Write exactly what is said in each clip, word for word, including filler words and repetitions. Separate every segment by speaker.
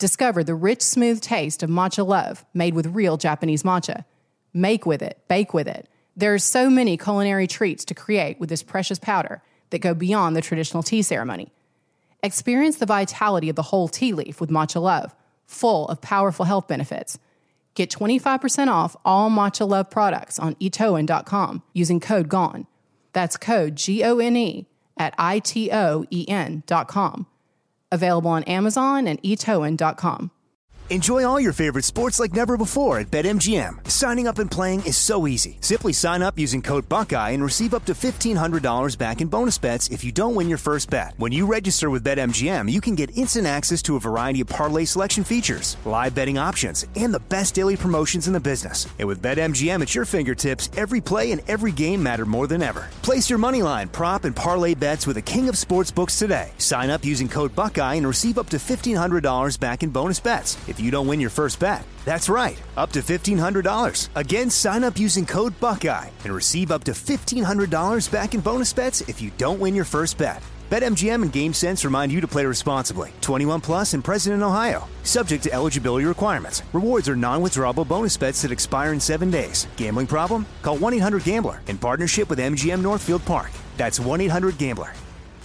Speaker 1: Discover the rich, smooth taste of matcha love made with real Japanese matcha. Make with it, bake with it. There are so many culinary treats to create with this precious powder that go beyond the traditional tea ceremony. Experience the vitality of the whole tea leaf with Matcha Love, full of powerful health benefits. Get twenty-five percent off all Matcha Love products on itoen dot com using code GONE. That's code G O N E at I T O E N dot com. Available on Amazon and itoen dot com.
Speaker 2: Enjoy all your favorite sports like never before at BetMGM. Signing up and playing is so easy. Simply sign up using code Buckeye and receive up to fifteen hundred dollars back in bonus bets if you don't win your first bet. When you register with BetMGM, you can get instant access to a variety of parlay selection features, live betting options, and the best daily promotions in the business. And with BetMGM at your fingertips, every play and every game matter more than ever. Place your moneyline, prop, and parlay bets with the king of sportsbooks today. Sign up using code Buckeye and receive up to fifteen hundred dollars back in bonus bets if you don't win your first bet. That's right, up to fifteen hundred dollars. Again, sign up using code Buckeye and receive up to fifteen hundred dollars back in bonus bets if you don't win your first bet. BetMGM and GameSense remind you to play responsibly. twenty-one plus and present in Ohio. Subject to eligibility requirements. Rewards are non-withdrawable bonus bets that expire in seven days. Gambling problem? Call one eight hundred gambler in partnership with M G M Northfield Park. That's one eight hundred gambler.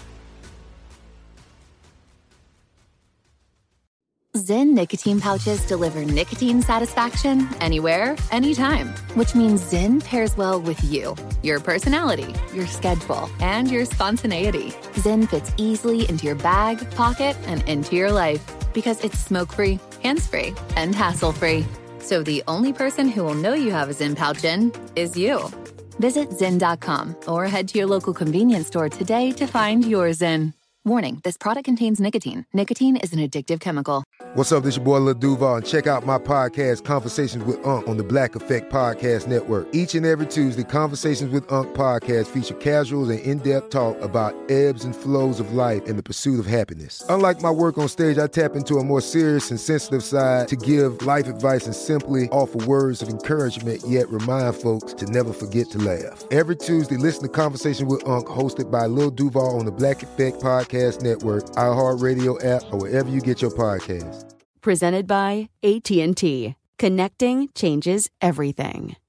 Speaker 3: Zyn nicotine pouches deliver nicotine satisfaction anywhere, anytime, which means Zyn pairs well with you, your personality, your schedule, and your spontaneity. Zyn fits easily into your bag, pocket, and into your life because it's smoke-free, hands-free, and hassle-free. So the only person who will know you have a Zyn pouch in is you. Visit Zyn dot com or head to your local convenience store today to find your Zyn. Warning, this product contains nicotine. Nicotine is an addictive chemical.
Speaker 4: What's up, this your boy Lil Duval, and check out my podcast, Conversations with Unc, on the Black Effect Podcast Network. Each and every Tuesday, Conversations with Unc podcast feature casual and in-depth talk about ebbs and flows of life and the pursuit of happiness. Unlike my work on stage, I tap into a more serious and sensitive side to give life advice and simply offer words of encouragement, yet remind folks to never forget to laugh. Every Tuesday, listen to Conversation with Unc, hosted by Lil Duval on the Black Effect Podcast Network, iHeartRadio app, or wherever you get your podcasts.
Speaker 5: Presented by A T and T. Connecting changes everything.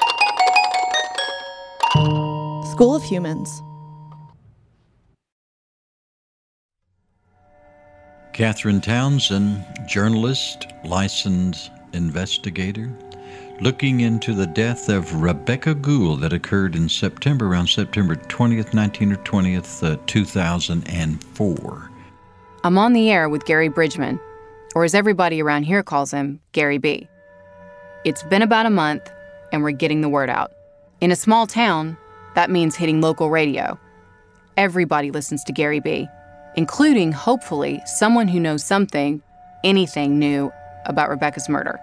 Speaker 6: School of Humans.
Speaker 7: Catherine Townsend, journalist, licensed investigator, looking into the death of Rebecca Gould that occurred in September, around September twentieth, nineteenth or twentieth, uh, two thousand four.
Speaker 1: I'm on the air with Gary Bridgman, or as everybody around here calls him, Gary B. It's been about a month, and we're getting the word out. In a small town, that means hitting local radio. Everybody listens to Gary B., including, hopefully, someone who knows something, anything new about Rebecca's murder.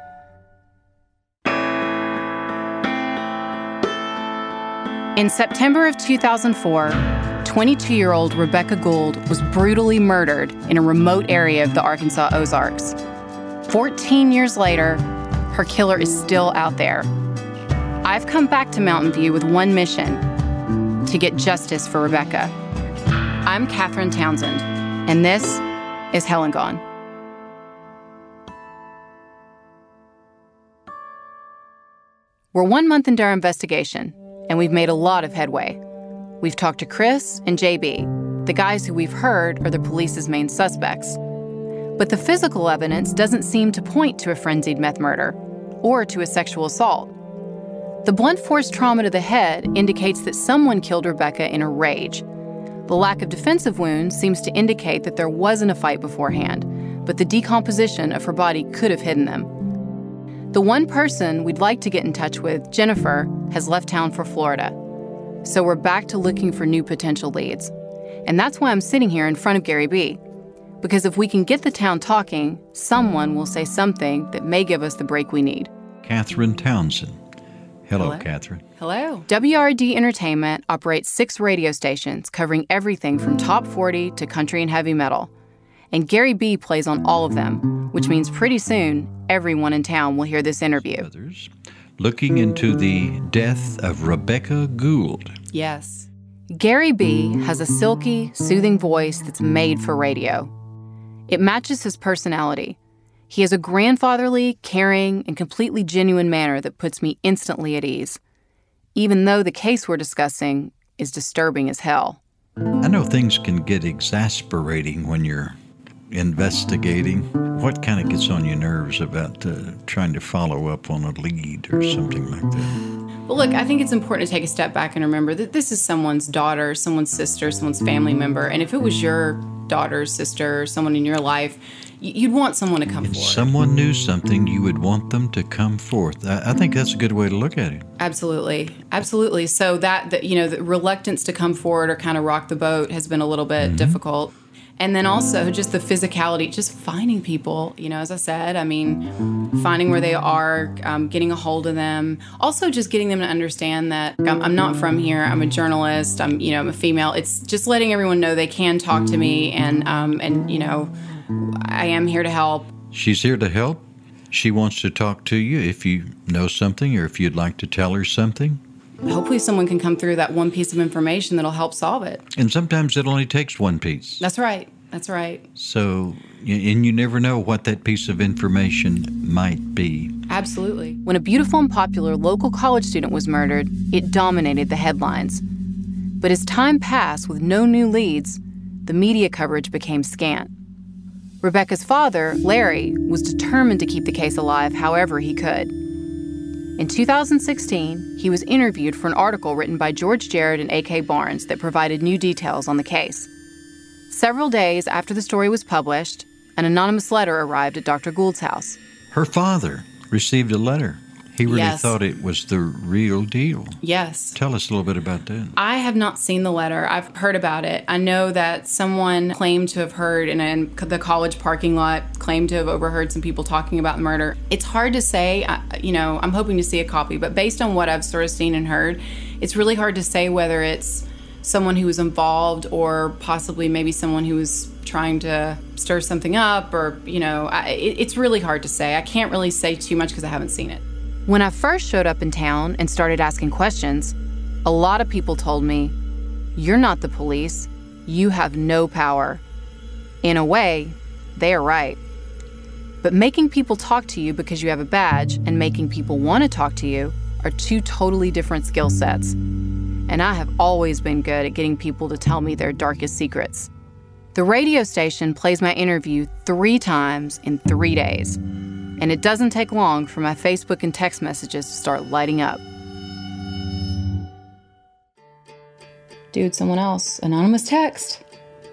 Speaker 1: In September of two thousand four, twenty-two-year-old Rebecca Gould was brutally murdered in a remote area of the Arkansas Ozarks. fourteen years later, her killer is still out there. I've come back to Mountain View with one mission: to get justice for Rebecca. I'm Catherine Townsend, and this is Hell and Gone. We're one month into our investigation, and we've made a lot of headway. We've talked to Chris and J B, the guys who we've heard are the police's main suspects. But the physical evidence doesn't seem to point to a frenzied meth murder or to a sexual assault. The blunt force trauma to the head indicates that someone killed Rebecca in a rage. The lack of defensive wounds seems to indicate that there wasn't a fight beforehand, but the decomposition of her body could have hidden them. The one person we'd like to get in touch with, Jennifer, has left town for Florida. So we're back to looking for new potential leads. And that's why I'm sitting here in front of Gary B. Because if we can get the town talking, someone will say something that may give us the break we need.
Speaker 7: Catherine Townsend. Hello,
Speaker 1: Hello.
Speaker 7: Catherine.
Speaker 1: Hello. W R D Entertainment operates six radio stations covering everything from top forty to country and heavy metal. And Gary B plays on all of them, which means pretty soon, everyone in town will hear this interview.
Speaker 7: Others, looking into the death of Rebecca Gould.
Speaker 1: Yes. Gary B has a silky, soothing voice that's made for radio. It matches his personality. He has a grandfatherly, caring, and completely genuine manner that puts me instantly at ease, even though the case we're discussing is disturbing as hell.
Speaker 7: I know things can get exasperating when you're investigating. What kind of gets on your nerves about uh, trying to follow up on a lead or something like that?
Speaker 1: But look, I think it's important to take a step back and remember that this is someone's daughter, someone's sister, someone's family member. And if it was your daughter, sister, someone in your life, you'd want someone to come
Speaker 7: if
Speaker 1: forward.
Speaker 7: If someone knew something, you would want them to come forth. I, I think that's a good way to look at it.
Speaker 1: Absolutely. Absolutely. So that, that, you know, the reluctance to come forward or kind of rock the boat has been a little bit mm-hmm. difficult. And then also just the physicality, just finding people, you know, as I said, I mean, finding where they are, um, getting a hold of them. Also just getting them to understand that I'm, I'm not from here. I'm a journalist. I'm, you know, I'm a female. It's just letting everyone know they can talk to me and, um, and you know, I am here to help.
Speaker 7: She's here to help. She wants to talk to you if you know something or if you'd like to tell her something.
Speaker 1: Hopefully someone can come through that one piece of information that'll help solve it.
Speaker 7: And sometimes it only takes one piece.
Speaker 1: That's right. That's right.
Speaker 7: So, and you never know what that piece of information might be.
Speaker 1: Absolutely. When a beautiful and popular local college student was murdered, it dominated the headlines. But as time passed with no new leads, the media coverage became scant. Rebecca's father, Larry, was determined to keep the case alive however he could. In two thousand sixteen, he was interviewed for an article written by George Jarrett and A K Barnes that provided new details on the case. Several days after the story was published, an anonymous letter arrived at Doctor Gould's house.
Speaker 7: Her father received a letter. He really
Speaker 1: yes.
Speaker 7: thought it was the real deal.
Speaker 1: Yes.
Speaker 7: Tell us a little bit about that.
Speaker 1: I have not seen the letter. I've heard about it. I know that someone claimed to have heard in, a, in the college parking lot, claimed to have overheard some people talking about the murder. It's hard to say. I, you know, I'm hoping to see a copy, but based on what I've sort of seen and heard, it's really hard to say whether it's someone who was involved or possibly maybe someone who was trying to stir something up or, you know, I, it, it's really hard to say. I can't really say too much because I haven't seen it. When I first showed up in town and started asking questions, a lot of people told me, "You're not the police. You have no power." In a way, they are right. But making people talk to you because you have a badge and making people want to talk to you are two totally different skill sets. And I have always been good at getting people to tell me their darkest secrets. The radio station plays my interview three times in three days. And it doesn't take long for my Facebook and text messages to start lighting up. Dude, someone else. Anonymous text.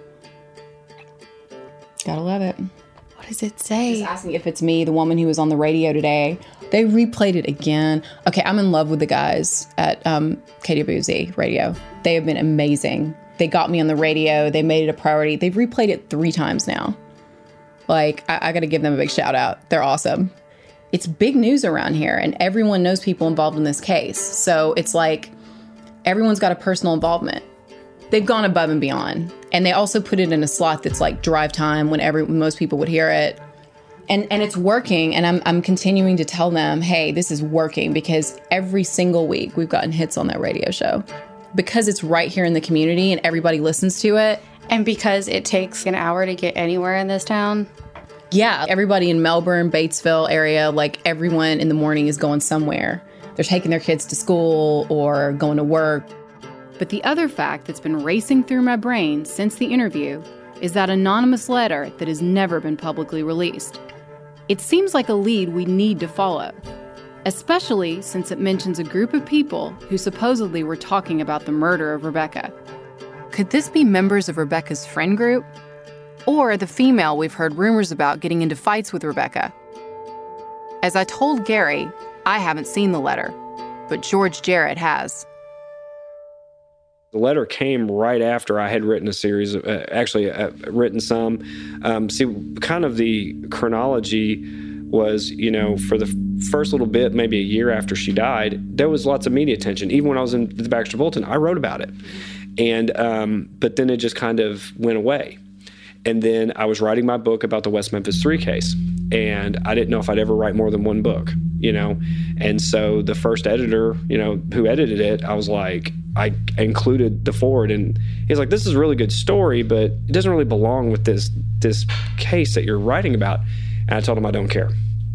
Speaker 1: Gotta love it. What does it say? Just asking if it's me, the woman who was on the radio today. They replayed it again. Okay, I'm in love with the guys at um, K W Z Radio. They have been amazing. They got me on the radio. They made it a priority. They've replayed it three times now. Like, I, I got to give them a big shout out. They're awesome. It's big news around here, and everyone knows people involved in this case. So it's like everyone's got a personal involvement. They've gone above and beyond. And they also put it in a slot that's like drive time when every when most people would hear it. And and it's working, and I'm I'm continuing to tell them, hey, this is working, because every single week we've gotten hits on that radio show. Because it's right here in the community and everybody listens to it.
Speaker 8: And because it takes an hour to get anywhere in this town?
Speaker 1: Yeah, everybody in Melbourne, Batesville area, like everyone in the morning is going somewhere. They're taking their kids to school or going to work. But the other fact that's been racing through my brain since the interview is that anonymous letter that has never been publicly released. It seems like a lead we need to follow, especially since it mentions a group of people who supposedly were talking about the murder of Rebecca. Could this be members of Rebecca's friend group? Or the female we've heard rumors about getting into fights with Rebecca? As I told Gary, I haven't seen the letter, but George Jarrett has.
Speaker 9: The letter came right after I had written a series, of, uh, actually uh, written some. Um, see, kind of the chronology was, you know, for the first little bit, maybe a year after she died, there was lots of media attention. Even when I was in the Baxter Bulletin, I wrote about it. And um, but then it just kind of went away. And then I was writing my book about the West Memphis three case. And I didn't know if I'd ever write more than one book, you know. And so the first editor, you know, who edited it, I was like, I included the forward, and he's like, this is a really good story, but it doesn't really belong with this this case that you're writing about. And I told him I don't care.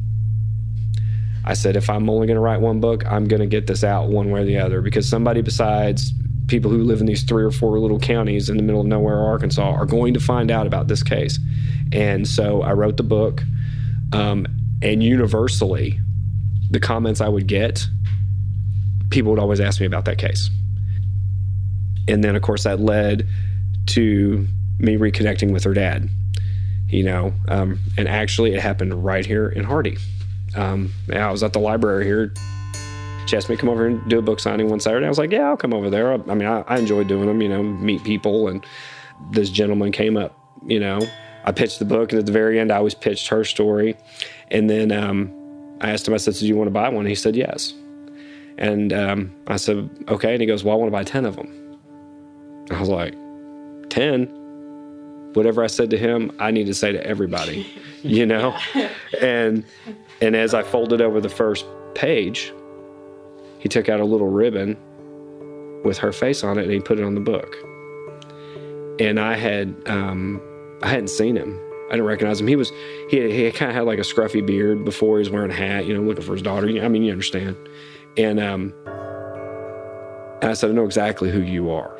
Speaker 9: I said, if I'm only going to write one book, I'm going to get this out one way or the other, because somebody besides people who live in these three or four little counties in the middle of nowhere, Arkansas, are going to find out about this case. And so I wrote the book, um, and universally, the comments I would get, people would always ask me about that case. And then, of course, that led to me reconnecting with her dad, you know, um, and actually it happened right here in Hardy. Um, I was at the library here. She asked me to come over and do a book signing one Saturday. I was like, yeah, I'll come over there. I, I mean, I, I enjoy doing them, you know, meet people. And this gentleman came up, you know. I pitched the book, and at the very end, I always pitched her story. And then um, I asked him, I said, so do you want to buy one? And he said, yes. And um, I said, okay. And he goes, well, I want to buy ten of them. I was like, ten? Whatever I said to him, I need to say to everybody, you know? And and as I folded over the first page, he took out a little ribbon with her face on it, and he put it on the book. And I had, um, I hadn't seen him. I didn't recognize him. He was, he, he kind of had like a scruffy beard before. He was wearing a hat, you know, looking for his daughter. I mean, you understand. And, um, and I said, I know exactly who you are.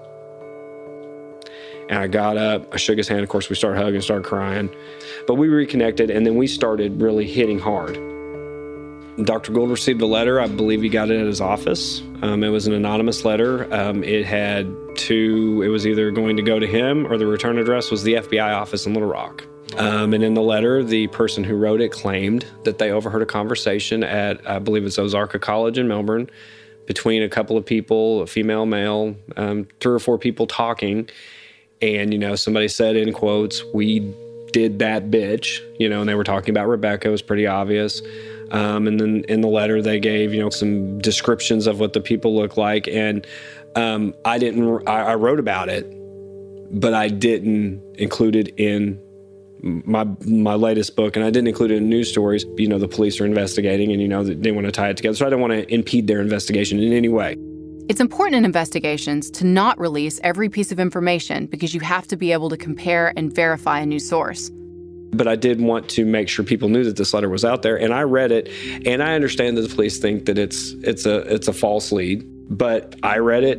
Speaker 9: And I got up, I shook his hand. Of course, we started hugging, started crying. But we reconnected, and then we started really hitting hard. Doctor Gould received a letter. I believe he got it at his office. Um, it was an anonymous letter. Um, it had two, it was either going to go to him, or the return address was the F B I office in Little Rock. Um, and in the letter, the person who wrote it claimed that they overheard a conversation at, I believe it's Ozarka College in Melbourne, between a couple of people, a female, male, um, three or four people talking. And, you know, somebody said in quotes, we did that bitch, you know, and they were talking about Rebecca. It was pretty obvious. Um, and then in the letter, they gave, you know, some descriptions of what the people look like. And um, I didn't, I, I wrote about it, but I didn't include it in my my latest book. And I didn't include it in news stories. You know, the police are investigating, and, you know, they want to tie it together. So I don't want to impede their investigation in any way.
Speaker 1: It's important in investigations to not release every piece of information, because you have to be able to compare and verify a new source.
Speaker 9: But I did want to make sure people knew that this letter was out there, and I read it, and I understand that the police think that it's it's a it's a false lead, but I read it.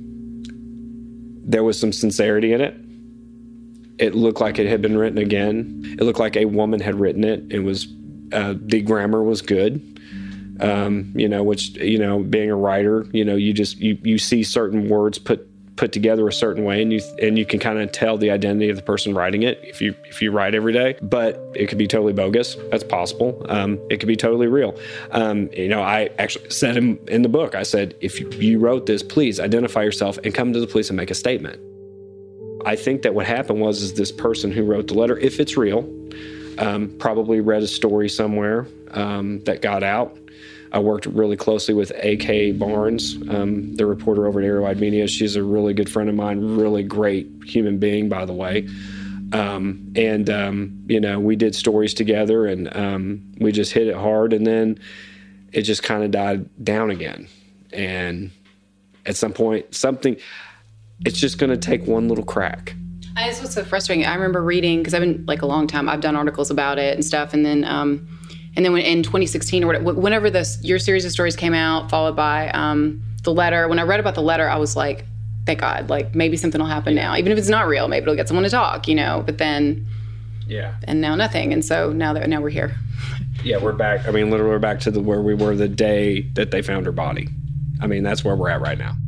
Speaker 9: There was some sincerity in it. It looked like it had been written again. It looked like a woman had written it. It was uh, the grammar was good. Um, you know, which, you know, being a writer, you know, you just, you, you see certain words put, put together a certain way, and you, and you can kind of tell the identity of the person writing it if you, if you write every day. But it could be totally bogus. That's possible. Um, it could be totally real. Um, you know, I actually said in, in the book, I said, if you, you wrote this, please identify yourself and come to the police and make a statement. I think that what happened was, is this person who wrote the letter, if it's real, um, probably read a story somewhere, um, that got out. I worked really closely with A K Barnes, um, the reporter over at Arroweye Media. She's a really good friend of mine, really great human being, by the way. Um, and, um, you know, we did stories together, and um, we just hit it hard, and then it just kind of died down again. And at some point, something, it's just going to take one little crack.
Speaker 8: That's what's so frustrating. I remember reading, because I've been, like, a long time, I've done articles about it and stuff, and then... Um, And then when, in twenty sixteen, or whenever this, your series of stories came out, followed by um, the letter, when I read about the letter, I was like, thank God, like, maybe something will happen now. Even if it's not real, maybe it'll get someone to talk, you know, but then, yeah. And now nothing. And so now that now we're here.
Speaker 9: Yeah, we're back. I mean, literally we're back to the where we were the day that they found her body. I mean, that's where we're at right now.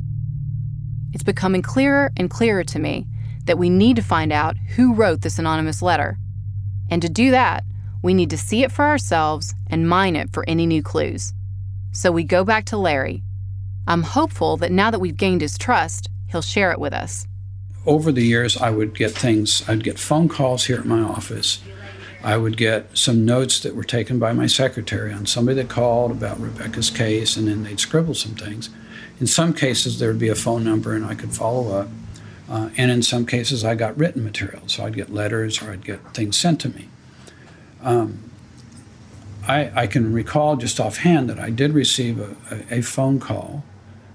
Speaker 1: It's becoming clearer and clearer to me that we need to find out who wrote this anonymous letter. And to do that, we need to see it for ourselves and mine it for any new clues. So we go back to Larry. I'm hopeful that now that we've gained his trust, he'll share it with us.
Speaker 10: Over the years, I would get things, I'd get phone calls here at my office. I would get some notes that were taken by my secretary on somebody that called about Rebecca's case, and then they'd scribble some things. In some cases, there'd be a phone number and I could follow up. Uh, and in some cases, I got written material. So I'd get letters, or I'd get things sent to me. Um, I, I can recall just offhand that I did receive a, a, a phone call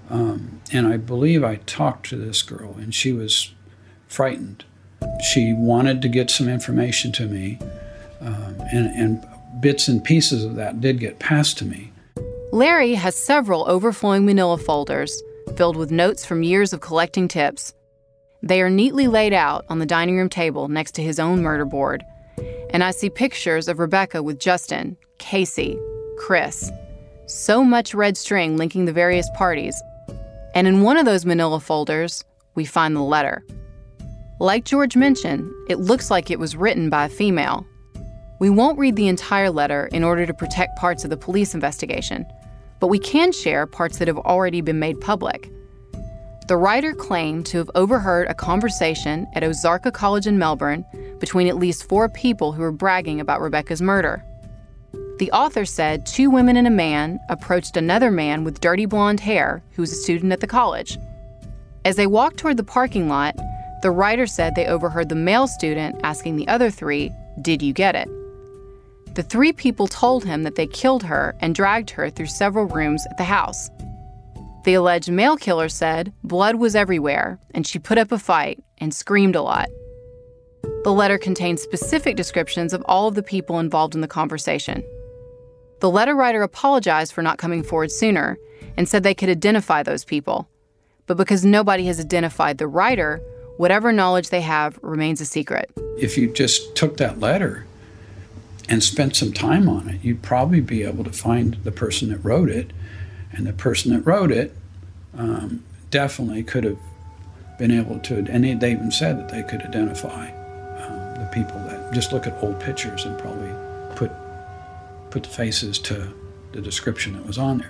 Speaker 10: Um, and I believe I talked to this girl, and she was frightened. She wanted to get some information to me, um, and, and bits and pieces of that did get passed to me.
Speaker 1: Larry has several overflowing manila folders filled with notes from years of collecting tips. They are neatly laid out on the dining room table next to his own murder board. And I see pictures of Rebecca with Justin, Casey, Chris. So much red string linking the various parties. And in one of those manila folders, we find the letter. Like George mentioned, it looks like it was written by a female. We won't read the entire letter in order to protect parts of the police investigation, but we can share parts that have already been made public. The writer claimed to have overheard a conversation at Ozarka College in Melbourne between at least four people who were bragging about Rebecca's murder. The author said two women and a man approached another man with dirty blonde hair who was a student at the college. As they walked toward the parking lot, the writer said they overheard the male student asking the other three, "Did you get it?" The three people told him that they killed her and dragged her through several rooms at the house. The alleged male killer said blood was everywhere and she put up a fight and screamed a lot. The letter contained specific descriptions of all of the people involved in the conversation. The letter writer apologized for not coming forward sooner and said they could identify those people. But because nobody has identified the writer, whatever knowledge they have remains a secret.
Speaker 10: If you just took that letter and spent some time on it, you'd probably be able to find the person that wrote it. And the person that wrote it um, definitely could have been able to, and they, they even said that they could identify um, the people that, just look at old pictures and probably put put the faces to the description that was on there.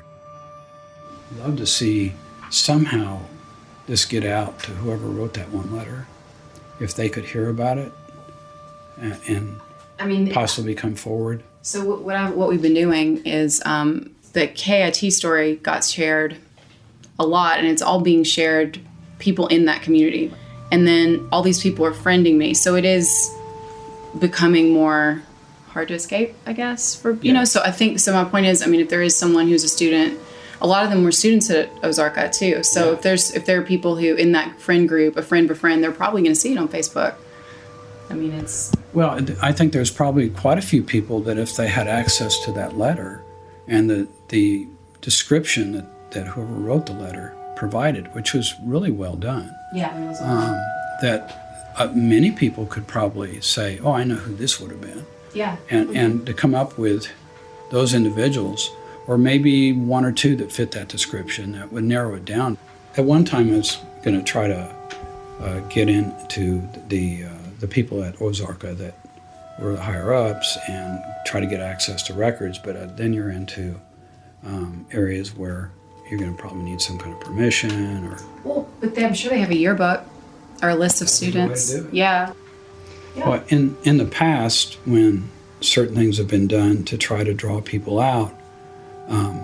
Speaker 10: I'd love to see somehow this get out to whoever wrote that one letter, if they could hear about it and, and
Speaker 8: I mean,
Speaker 10: possibly come forward.
Speaker 8: So what what, I, what we've been doing is um, the K I T story got shared a lot, and it's all being shared people in that community. And then all these people are friending me, so it is becoming more hard to escape, I guess, for, you yeah. know, so I think, so my point is, I mean, if there is someone who's a student, a lot of them were students at Ozarka too. So yeah. if there's, if there are people who in that friend group, a friend of a friend, they're probably going to see it on Facebook. I mean, it's...
Speaker 10: Well, I think there's probably quite a few people that if they had access to that letter and the the description that, that whoever wrote the letter provided, which was really well done.
Speaker 8: Yeah, it was
Speaker 10: um, that uh, many people could probably say, oh, I know who this would have been.
Speaker 8: Yeah.
Speaker 10: And, mm-hmm. and to come up with those individuals, or maybe one or two that fit that description, that would narrow it down. At one time, I was going to try to uh, get into the uh, the people at Ozarka that were the higher-ups and try to get access to records, but uh, then you're into um, areas where you're going to probably need some kind of permission. Or
Speaker 8: Well, but they, I'm sure they have a yearbook or a list of students.
Speaker 10: The way to do it.
Speaker 8: Yeah. yeah.
Speaker 10: Well, in, in the past, when certain things have been done to try to draw people out, um,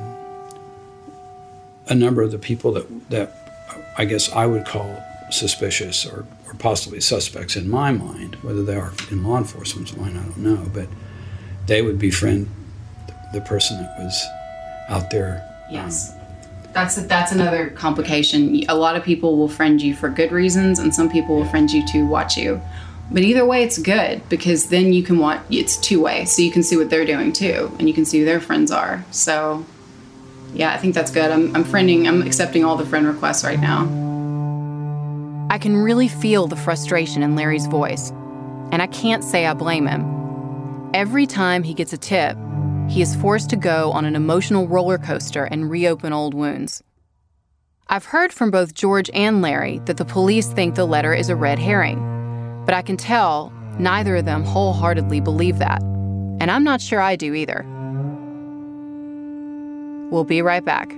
Speaker 10: a number of the people that, that I guess I would call suspicious or, or possibly suspects in my mind, whether they are in law enforcement's mind, I don't know, but they would befriend the, the person that was out there.
Speaker 8: Yes. Um, that's a, that's another complication. A lot of people will friend you for good reasons, and some people will friend you to watch you. But either way, it's good, because then you can watch, it's two-way, so you can see what they're doing too, and you can see who their friends are. So, yeah, I think that's good. I'm, I'm friending, I'm accepting all the friend requests right now.
Speaker 1: I can really feel the frustration in Larry's voice, and I can't say I blame him. Every time he gets a tip, he is forced to go on an emotional roller coaster and reopen old wounds. I've heard from both George and Larry that the police think the letter is a red herring, but I can tell neither of them wholeheartedly believe that, and I'm not sure I do either. We'll be right back.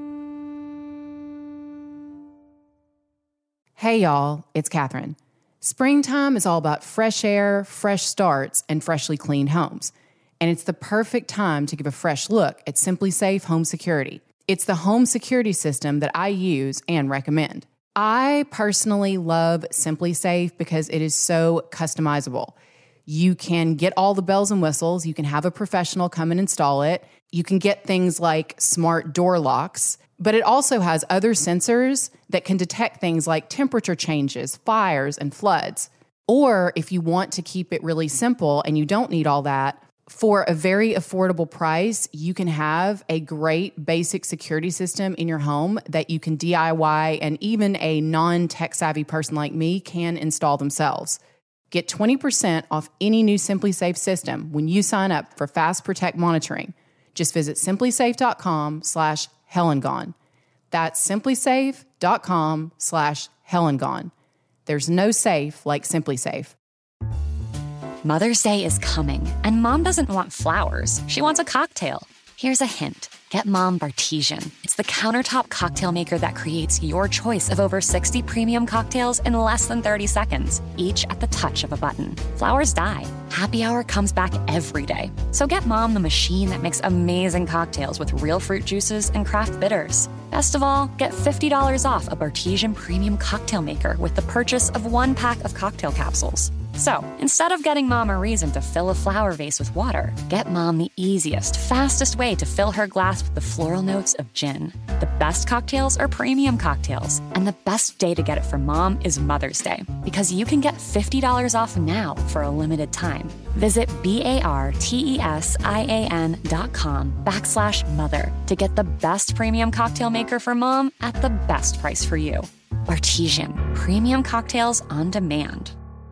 Speaker 1: Hey y'all, it's Catherine. Springtime is all about fresh air, fresh starts, and freshly cleaned homes. And it's the perfect time to give a fresh look at Simply Safe Home Security. It's the home security system that I use and recommend. I personally love Simply Safe because it is so customizable. You can get all the bells and whistles. You can have a professional come and install it. You can get things like smart door locks, but it also has other sensors that can detect things like temperature changes, fires, and floods. Or if you want to keep it really simple and you don't need all that, for a very affordable price, you can have a great basic security system in your home that you can D I Y, and even a non-tech savvy person like me can install themselves. Get twenty percent off any new SimpliSafe system when you sign up for Fast Protect monitoring. Just visit simplysafe.com slash Hellengone. That's simplysafe.com slash Hellengone. There's no safe like SimpliSafe.
Speaker 11: Mother's Day is coming, and Mom doesn't want flowers. She wants a cocktail. Here's a hint. Get Mom Bartesian. It's the countertop cocktail maker that creates your choice of over sixty premium cocktails in less than thirty seconds, each at the touch of a button. Flowers die. Happy Hour comes back every day. So get Mom the machine that makes amazing cocktails with real fruit juices and craft bitters. Best of all, get fifty dollars off a Bartesian premium cocktail maker with the purchase of one pack of cocktail capsules. So, instead of getting Mom a reason to fill a flower vase with water, get Mom the easiest, fastest way to fill her glass with the floral notes of gin. The best cocktails are premium cocktails, and the best day to get it for Mom is Mother's Day, because you can get fifty dollars off now for a limited time. Visit B-A-R-T-E-S-I-A-N dot com backslash mother to get the best premium cocktail maker for Mom at the best price for you. Bartesian, premium cocktails on demand.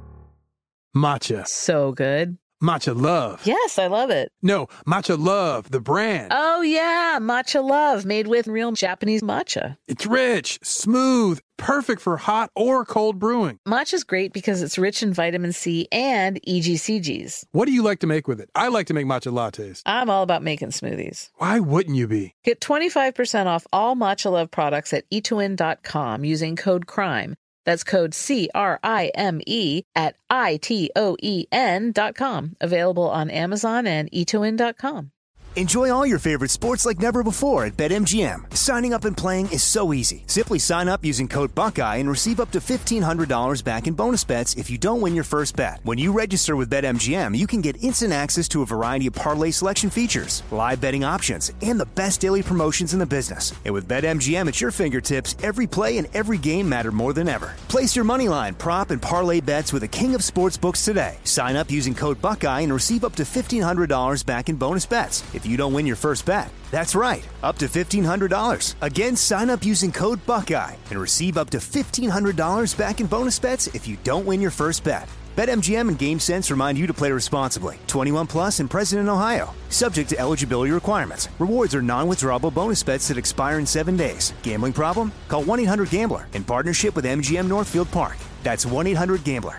Speaker 12: Matcha.
Speaker 13: So good.
Speaker 12: Matcha Love.
Speaker 13: Yes, I love it.
Speaker 12: No, Matcha Love, the brand.
Speaker 13: Oh, yeah, Matcha Love, made with real Japanese matcha.
Speaker 12: It's rich, smooth, perfect for hot or cold brewing.
Speaker 13: Matcha's great because it's rich in vitamin C and E G C Gs.
Speaker 12: What do you like to make with it? I like to make matcha lattes.
Speaker 13: I'm all about making smoothies.
Speaker 12: Why wouldn't you be?
Speaker 13: Get twenty-five percent off all Matcha Love products at e two n dot com using code CRIME. That's code C R I M E at I T O E N dot com. Available on Amazon and e two n dot com.
Speaker 2: Enjoy all your favorite sports like never before at BetMGM. Signing up and playing is so easy. Simply sign up using code Buckeye and receive up to fifteen hundred dollars back in bonus bets if you don't win your first bet. When you register with BetMGM, you can get instant access to a variety of parlay selection features, live betting options, and the best daily promotions in the business. And with BetMGM at your fingertips, every play and every game matter more than ever. Place your moneyline, prop, and parlay bets with the king of sportsbooks today. Sign up using code Buckeye and receive up to fifteen hundred dollars back in bonus bets if you don't win your first bet. That's right, up to fifteen hundred dollars. Again, sign up using code Buckeye and receive up to fifteen hundred dollars back in bonus bets if you don't win your first bet. BetMGM and GameSense remind you to play responsibly. twenty-one plus and present in Ohio. Subject to eligibility requirements. Rewards are non-withdrawable bonus bets that expire in seven days. Gambling problem? Call one eight hundred gambler in partnership with M G M Northfield Park. That's one eight hundred gambler.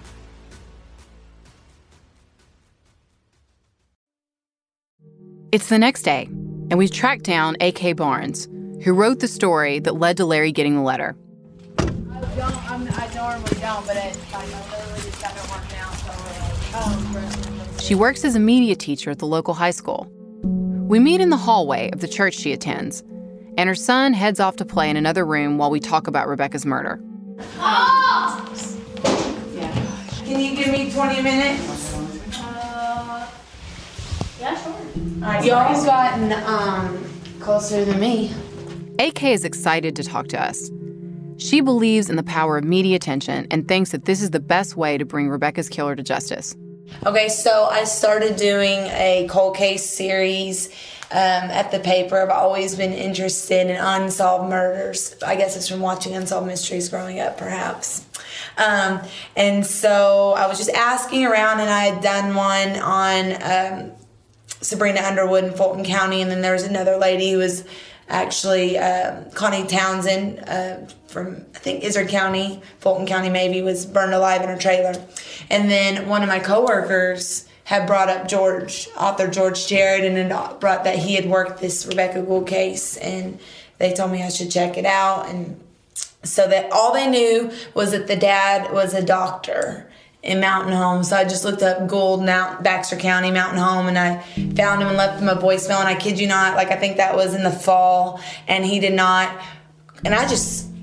Speaker 1: It's the next day, and we've tracked down A K Barnes, who wrote the story that led to Larry getting the letter.
Speaker 14: I don't, I'm, I normally don't, but it, I know literally just got it working out, so oh,
Speaker 1: She works as a media teacher at the local high school. We meet in the hallway of the church she attends, and her son heads off to play in another room while we talk about Rebecca's murder.
Speaker 14: Oh! Yeah. Can you give me twenty minutes? Uh, yeah, sure. Y'all's gotten um, closer than me.
Speaker 1: A K is excited to talk to us. She believes in the power of media attention and thinks that this is the best way to bring Rebecca's killer to justice.
Speaker 14: Okay, so I started doing a cold case series um, at the paper. I've always been interested in unsolved murders. I guess it's from watching Unsolved Mysteries growing up, perhaps. Um, and so I was just asking around, and I had done one on um, Sabrina Underwood in Fulton County, and then there was another lady who was actually uh, Connie Townsend uh, from, I think, Izard County, Fulton County maybe, was burned alive in her trailer. And then one of my coworkers had brought up George, author George Jarrett, and had brought that he had worked this Rebecca Gould case, and they told me I should check it out. And so that all they knew was that the dad was a doctor in Mountain Home. So I just looked up Gould, Mount, Baxter County, Mountain Home, and I found him and left him a voicemail. And I kid you not, like I think that was in the fall, and he did not. And I just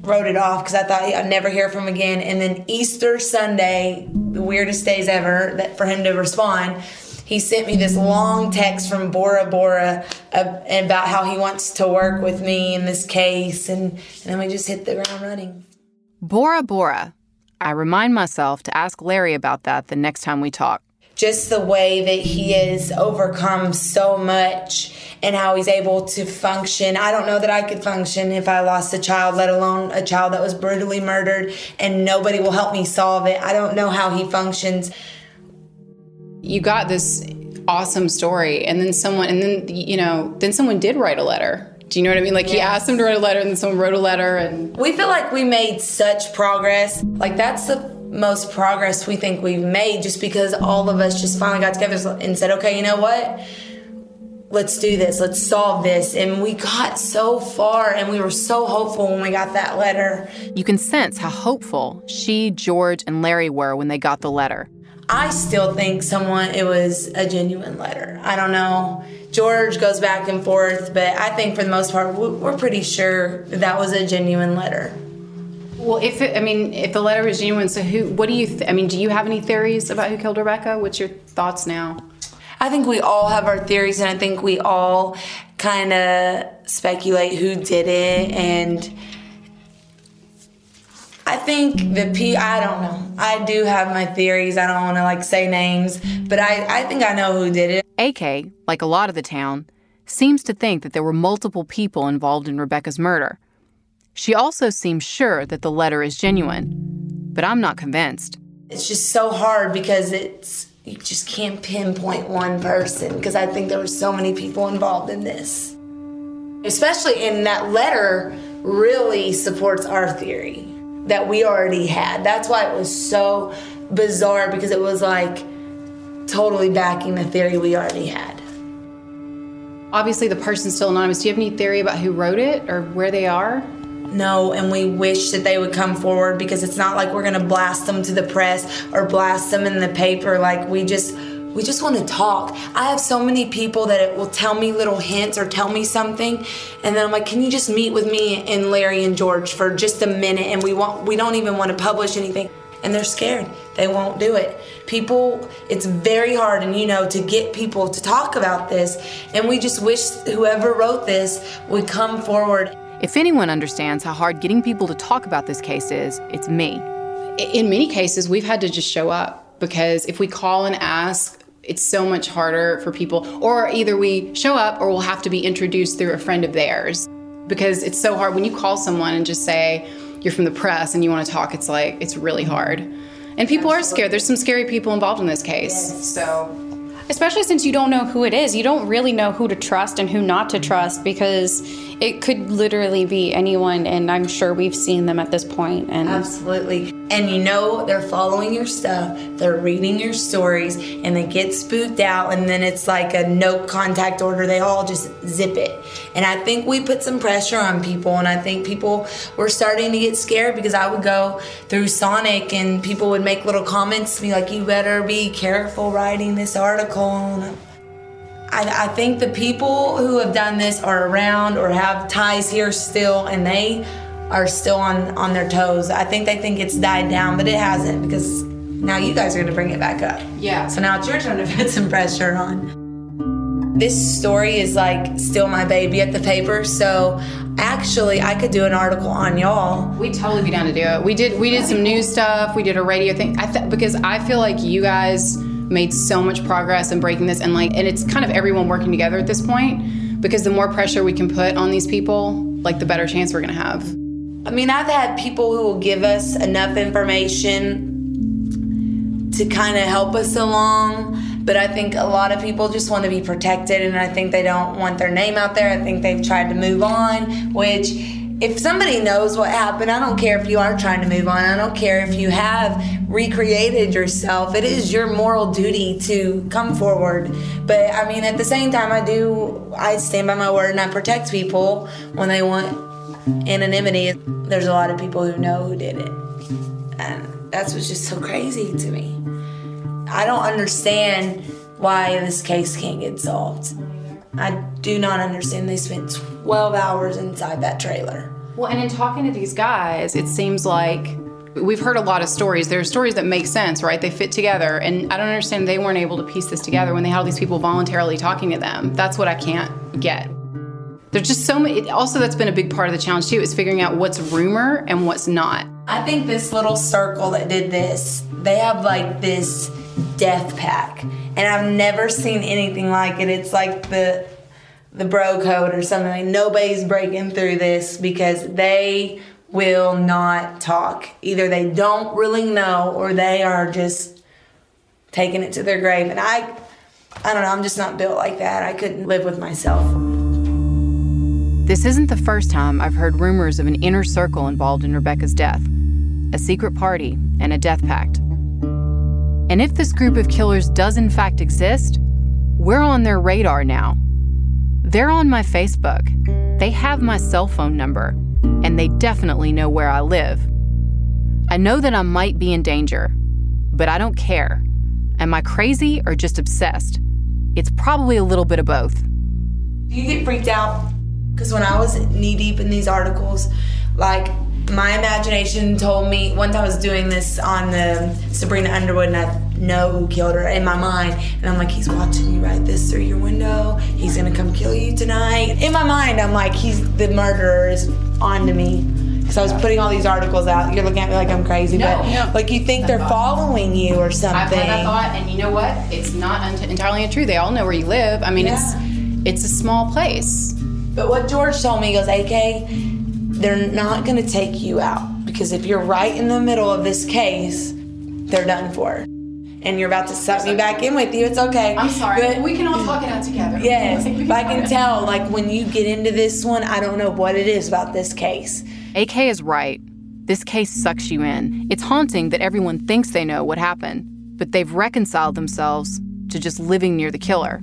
Speaker 14: wrote it off because I thought I'd never hear from him again. And then Easter Sunday, the weirdest days ever that for him to respond, he sent me this long text from Bora Bora uh, about how he wants to work with me in this case. And, and then we just hit the ground running.
Speaker 1: Bora Bora. I remind myself to ask Larry about that the next time we talk.
Speaker 14: Just the way that he has overcome so much and how he's able to function. I don't know that I could function if I lost a child, let alone a child that was brutally murdered, and nobody will help me solve it. I don't know how he functions.
Speaker 8: You got this awesome story, and then someone, and then, you know, then someone did write a letter. Do you know what I mean? Like, yes. He asked him to write a letter, and then someone wrote a letter, and...
Speaker 14: We feel like we made such progress. Like, that's the most progress we think we've made, just because all of us just finally got together and said, okay, you know what? Let's do this. Let's solve this. And we got so far, and we were so hopeful when we got that letter.
Speaker 1: You can sense how hopeful she, George, and Larry were when they got the letter.
Speaker 14: I still think someone, it was a genuine letter. I don't know. George goes back and forth, but I think for the most part, we're pretty sure that was a genuine letter.
Speaker 8: Well, if it, I mean, if the letter was genuine, so who, what do you, th- I mean, do you have any theories about who killed Rebecca? What's your thoughts now?
Speaker 14: I think we all have our theories, and I think we all kind of speculate who did it, and I think the P, I don't know. I do have my theories. I don't want to, like, say names, but I, I think I know who did it.
Speaker 1: A K, like a lot of the town, seems to think that there were multiple people involved in Rebecca's murder. She also seems sure that the letter is genuine, but I'm not convinced.
Speaker 14: It's just so hard because it's, you just can't pinpoint one person, because I think there were so many people involved in this. Especially in that letter really supports our theory that we already had. That's why it was so bizarre, because it was like totally backing the theory we already had.
Speaker 8: Obviously the person's still anonymous. Do you have any theory about who wrote it or where they are?
Speaker 14: No, and we wish that they would come forward, because it's not like we're gonna blast them to the press or blast them in the paper. Like, we just we just want to talk. I have so many people that it will tell me little hints or tell me something, and then I'm like, can you just meet with me and Larry and George for just a minute? And we want we don't even want to publish anything. And they're scared. They won't do it. People, it's very hard, and you know, to get people to talk about this. And we just wish whoever wrote this would come forward.
Speaker 1: If anyone understands how hard getting people to talk about this case is, it's me.
Speaker 8: In many cases, we've had to just show up, because if we call and ask, it's so much harder for people. Or either we show up or we'll have to be introduced through a friend of theirs, because it's so hard. When you call someone and just say you're from the press and you want to talk, it's like, it's really hard. And people Absolutely. Are scared. There's some scary people involved in this case.
Speaker 14: Yes.
Speaker 8: So,
Speaker 15: especially since you don't know who it is, you don't really know who to trust and who not to trust, because it could literally be anyone, and I'm sure we've seen them at this point. And
Speaker 14: Absolutely. And you know they're following your stuff, they're reading your stories, and they get spooked out, and then it's like a no contact order. They all just zip it. And I think we put some pressure on people, and I think people were starting to get scared, because I would go through Sonic and people would make little comments to me like, you better be careful writing this article. And I, I think the people who have done this are around or have ties here still, and they are still on, on their toes. I think they think it's died down, but it hasn't, because now you guys are going to bring it back up.
Speaker 8: Yeah.
Speaker 14: So now it's your turn to put some pressure on. This story is like still my baby at the paper, so actually I could do an article on y'all.
Speaker 8: We'd totally be down to do it. We did we did some news stuff, we did a radio thing, I th- because I feel like you guys made so much progress in breaking this, and like, and it's kind of everyone working together at this point, because the more pressure we can put on these people, like the better chance we're gonna have.
Speaker 14: I mean, I've had people who will give us enough information to kind of help us along, but I think a lot of people just want to be protected, and I think they don't want their name out there. I think they've tried to move on, which if somebody knows what happened, I don't care if you are trying to move on. I don't care if you have recreated yourself. It is your moral duty to come forward. But I mean, at the same time, I do, I stand by my word, and I protect people when they want anonymity. There's a lot of people who know who did it. And that's what's just so crazy to me. I don't understand why this case can't get solved. I do not understand. They spent twelve hours inside that trailer.
Speaker 8: Well, and in talking to these guys, it seems like we've heard a lot of stories. There are stories that make sense, right? They fit together. And I don't understand they weren't able to piece this together when they had all these people voluntarily talking to them. That's what I can't get. There's just so many. Also, that's been a big part of the challenge, too, is figuring out what's rumor and what's not.
Speaker 14: I think this little circle that did this, they have like this death pack. And I've never seen anything like it. It's like the the bro code or something. Like nobody's breaking through this because they will not talk. Either they don't really know or they are just taking it to their grave. And I, I don't know, I'm just not built like that. I couldn't live with myself.
Speaker 1: This isn't the first time I've heard rumors of an inner circle involved in Rebecca's death, a secret party, and a death pact. And if this group of killers does in fact exist, we're on their radar now. They're on my Facebook. They have my cell phone number, and they definitely know where I live. I know that I might be in danger, but I don't care. Am I crazy or just obsessed? It's probably a little bit of both.
Speaker 14: Do you get freaked out? Because when I was knee-deep in these articles, like, my imagination told me, one time I was doing this on the Sabrina Underwood, and I know who killed her in my mind. And I'm like, he's watching you write this through your window. He's gonna come kill you tonight. In my mind, I'm like, he's the murderer is on to me. Because I was putting all these articles out. You're looking at me like I'm crazy,
Speaker 8: no,
Speaker 14: but
Speaker 8: no.
Speaker 14: like you think they're following you or something.
Speaker 8: I've had that thought, and you know what? It's not un- entirely untrue. They all know where you live. I mean,
Speaker 14: Yeah.
Speaker 8: it's it's a small place.
Speaker 14: But what George told me, he goes, A K, they're not going to take you out. Because if you're right in the middle of this case, they're done for. And you're about to suck me back in with you. It's okay.
Speaker 8: I'm sorry.
Speaker 14: But
Speaker 8: we can all talk it out together.
Speaker 14: Yes. But I can tell, like, when you get into this one, I don't know what it is about this case.
Speaker 1: A K is right. This case sucks you in. It's haunting that everyone thinks they know what happened, but they've reconciled themselves to just living near the killer.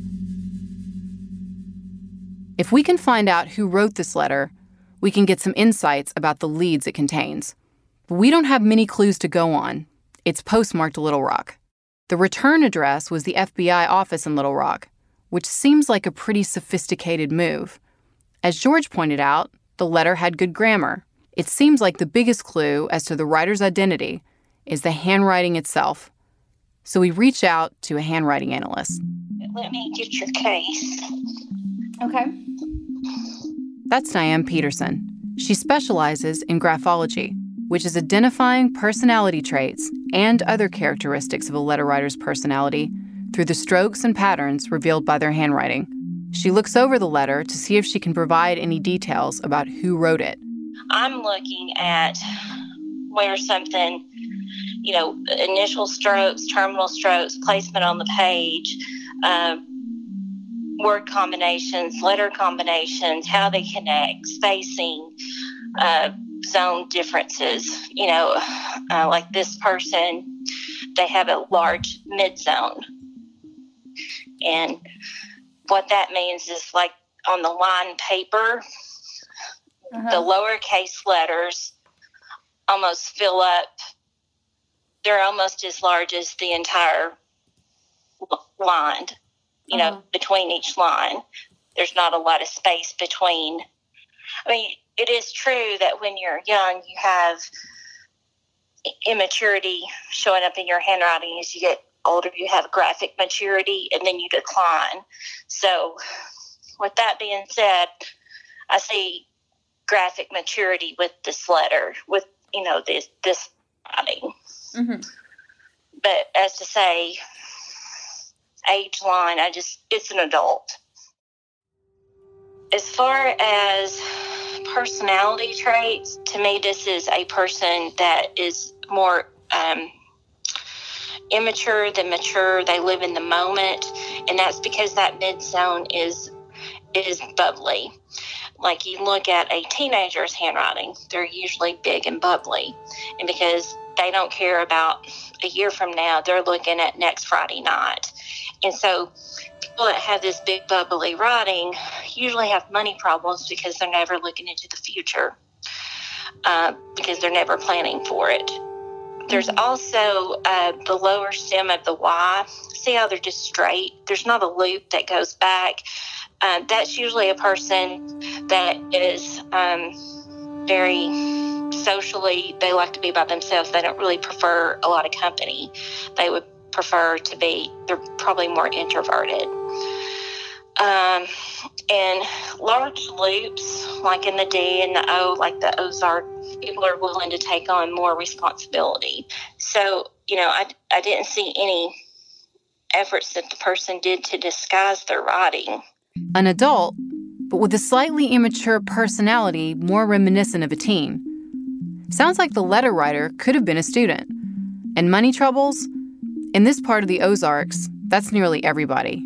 Speaker 1: If we can find out who wrote this letter, we can get some insights about the leads it contains. But we don't have many clues to go on. It's postmarked Little Rock. The return address was the F B I office in Little Rock, which seems like a pretty sophisticated move. As George pointed out, the letter had good grammar. It seems like the biggest clue as to the writer's identity is the handwriting itself. So we reach out to a handwriting analyst.
Speaker 16: Let me get your case.
Speaker 15: Okay.
Speaker 1: That's Diane Peterson. She specializes in graphology, which is identifying personality traits and other characteristics of a letter writer's personality through the strokes and patterns revealed by their handwriting. She looks over the letter to see if she can provide any details about who wrote it.
Speaker 16: I'm looking at where something, you know, initial strokes, terminal strokes, placement on the page, uh, word combinations, letter combinations, how they connect, spacing, uh, zone differences. You know, uh, like this person, they have a large mid-zone. And what that means is, like, on the line paper, uh-huh. the lowercase letters almost fill up. They're almost as large as the entire line, you know, uh-huh. between each line. There's not a lot of space between. I mean, it is true that when you're young, you have immaturity showing up in your handwriting. As you get older, you have graphic maturity, and then you decline. So with that being said, I see graphic maturity with this letter, with, you know, this, this writing. Mm-hmm. But as to say, age line, I just, it's an adult. As far as personality traits, to me, this is a person that is more um, immature than mature. They live in the moment, and that's because that mid-zone is is bubbly. Like, you look at a teenager's handwriting, they're usually big and bubbly, and because they don't care about a year from now, they're looking at next Friday night. And so people that have this big bubbly writing usually have money problems because they're never looking into the future, uh, because they're never planning for it. There's also uh, the lower stem of the Y. See how they're just straight? There's not a loop that goes back. Uh, that's usually a person that is um, very socially, they like to be by themselves. They don't really prefer a lot of company. They would prefer to be, they're probably more introverted. Um, and large loops, like in the D and the O, like the Ozark, people are willing to take on more responsibility. So, you know, I, I didn't see any efforts that the person did to disguise their writing.
Speaker 1: An adult, but with a slightly immature personality more reminiscent of a teen. Sounds like the letter writer could have been a student. And money troubles? In this part of the Ozarks, that's nearly everybody.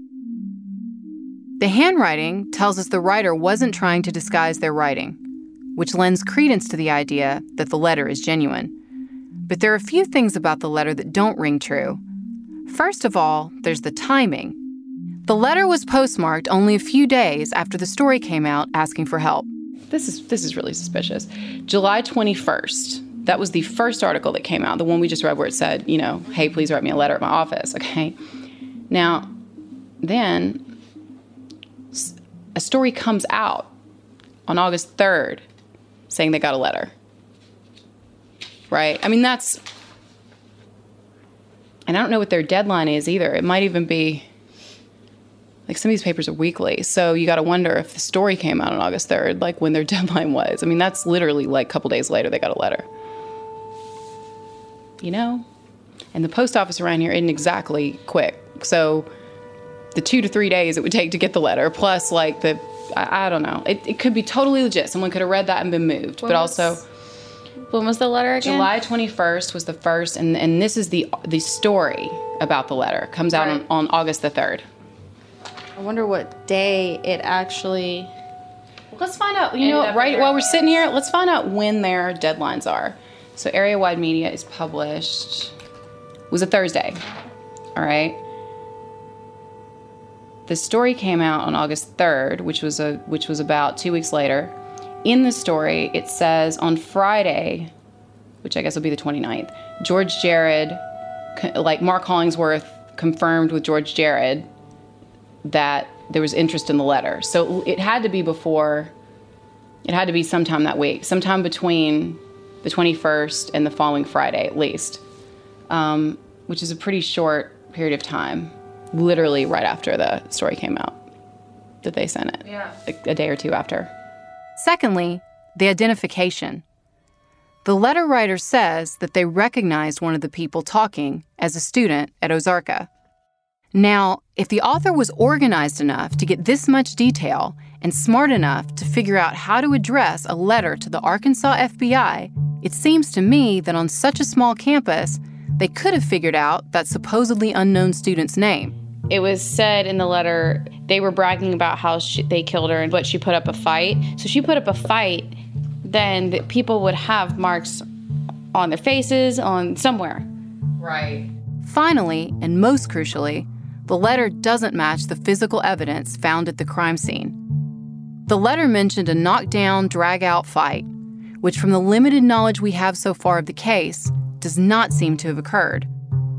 Speaker 1: The handwriting tells us the writer wasn't trying to disguise their writing, which lends credence to the idea that the letter is genuine. But there are a few things about the letter that don't ring true. First of all, there's the timing. The letter was postmarked only a few days after the story came out asking for help.
Speaker 8: This is this is really suspicious. July twenty-first. That was the first article that came out, the one we just read where it said, you know, hey, please write me a letter at my office, okay? Now, then a story comes out on August third saying they got a letter, right? I mean, that's, and I don't know what their deadline is either. It might even be, like some of these papers are weekly, so you got to wonder if the story came out on August third, like when their deadline was. I mean, that's literally like a couple days later they got a letter. You know? And the post office around here isn't exactly quick, so the two to three days it would take to get the letter, plus like the, I, I don't know. It, it could be totally legit. Someone could have read that and been moved.
Speaker 15: When
Speaker 8: but
Speaker 15: was,
Speaker 8: also,
Speaker 15: when was the letter again?
Speaker 8: July twenty-first was the first, and and this is the the story about the letter. Comes out
Speaker 15: Right.
Speaker 8: on, on August the third.
Speaker 15: I wonder what day it actually.
Speaker 8: Well, let's find out. You know, right while we're sitting here, let's find out when their deadlines are. So Area Wide Media is published. It was a Thursday. All right. The story came out on August third, which was a which was about two weeks later. In the story, it says on Friday, which I guess will be the twenty-ninth, George Jared, like Mark Hollingsworth confirmed with George Jared that there was interest in the letter. So it had to be before, it had to be sometime that week, sometime between the twenty-first and the following Friday at least, um, which is a pretty short period of time. Literally right after the story came out that they sent it. Yeah. A, a day or two after.
Speaker 1: Secondly, the identification. The letter writer says that they recognized one of the people talking as a student at Ozarka. Now, if the author was organized enough to get this much detail and smart enough to figure out how to address a letter to the Arkansas F B I, it seems to me that on such a small campus, they could have figured out that supposedly unknown student's name.
Speaker 15: It was said in the letter, they were bragging about how she, they killed her, but she put up a fight. So she put up a fight, then the people would have marks on their faces, on somewhere.
Speaker 8: Right.
Speaker 1: Finally, and most crucially, the letter doesn't match the physical evidence found at the crime scene. The letter mentioned a knockdown, drag-out fight, which from the limited knowledge we have so far of the case, does not seem to have occurred.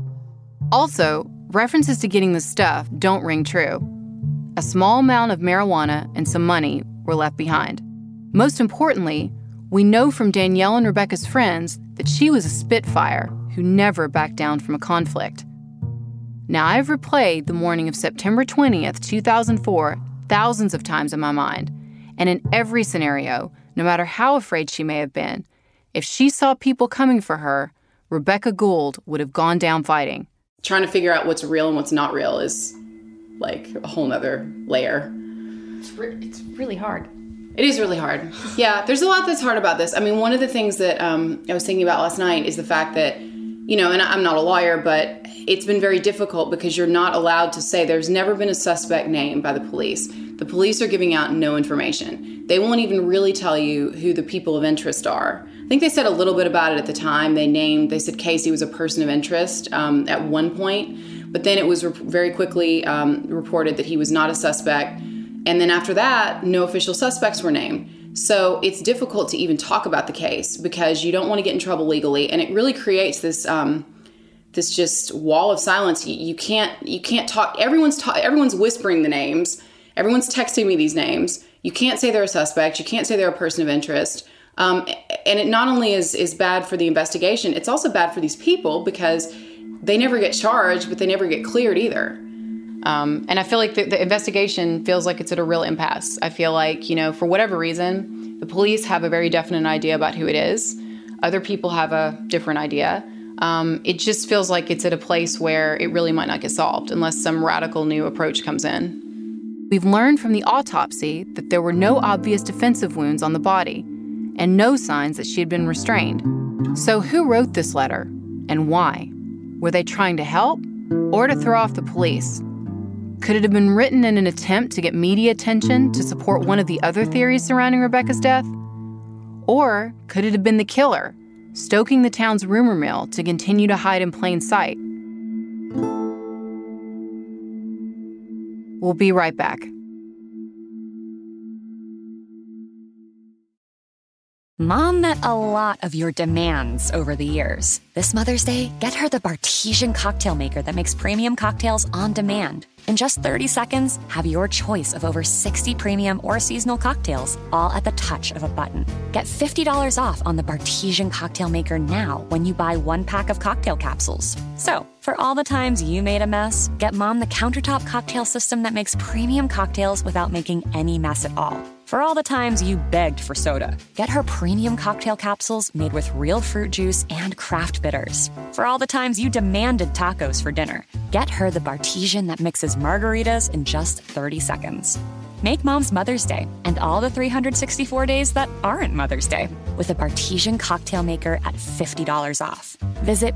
Speaker 1: Also, references to getting the stuff don't ring true. A small amount of marijuana and some money were left behind. Most importantly, we know from Danielle and Rebecca's friends that she was a spitfire who never backed down from a conflict. Now, I've replayed the morning of September twentieth, two thousand four thousands of times in my mind, and in every scenario, no matter how afraid she may have been, if she saw people coming for her, Rebecca Gould would have gone down fighting.
Speaker 8: Trying to figure out what's real and what's not real is like a whole nother layer.
Speaker 15: It's, re- it's really hard.
Speaker 8: It is really hard. Yeah, there's a lot that's hard about this. I mean, one of the things that um, I was thinking about last night is the fact that, you know, and I'm not a lawyer, but it's been very difficult because you're not allowed to say there's never been a suspect named by the police. The police are giving out no information. They won't even really tell you who the people of interest are. I think they said a little bit about it at the time. They named, they said Casey was a person of interest um, at one point, but then it was re- very quickly um, reported that he was not a suspect. And then after that, no official suspects were named. So it's difficult to even talk about the case because you don't want to get in trouble legally. And it really creates this um, this just wall of silence. You, you can't you can't talk. Everyone's ta- everyone's whispering the names. Everyone's texting me these names. You can't say they're a suspect. You can't say they're a person of interest. Um, and it not only is, is bad for the investigation, it's also bad for these people because they never get charged, but they never get cleared either. Um, and I feel like the, the investigation feels like it's at a real impasse. I feel like, you know, for whatever reason, the police have a very definite idea about who it is. Other people have a different idea. Um, it just feels like it's at a place where it really might not get solved unless some radical new approach comes in.
Speaker 1: We've learned from the autopsy that there were no obvious defensive wounds on the body and no signs that she had been restrained. So who wrote this letter and why? Were they trying to help or to throw off the police? Could it have been written in an attempt to get media attention to support one of the other theories surrounding Rebecca's death? Or could it have been the killer, stoking the town's rumor mill to continue to hide in plain sight? We'll be right back.
Speaker 11: Mom met a lot of your demands over the years. This Mother's Day, get her the Bartesian cocktail maker that makes premium cocktails on demand. In just thirty seconds, have your choice of over sixty premium or seasonal cocktails, all at the touch of a button. Get fifty dollars off on the Bartesian cocktail maker now when you buy one pack of cocktail capsules. So, for all the times you made a mess, get Mom the countertop cocktail system that makes premium cocktails without making any mess at all. For all the times you begged for soda, get her premium cocktail capsules made with real fruit juice and craft bitters. For all the times you demanded tacos for dinner, get her the Bartesian that mixes margaritas in just thirty seconds. Make Mom's Mother's Day and all the three hundred sixty-four days that aren't Mother's Day with a Bartesian cocktail maker at fifty dollars off. Visit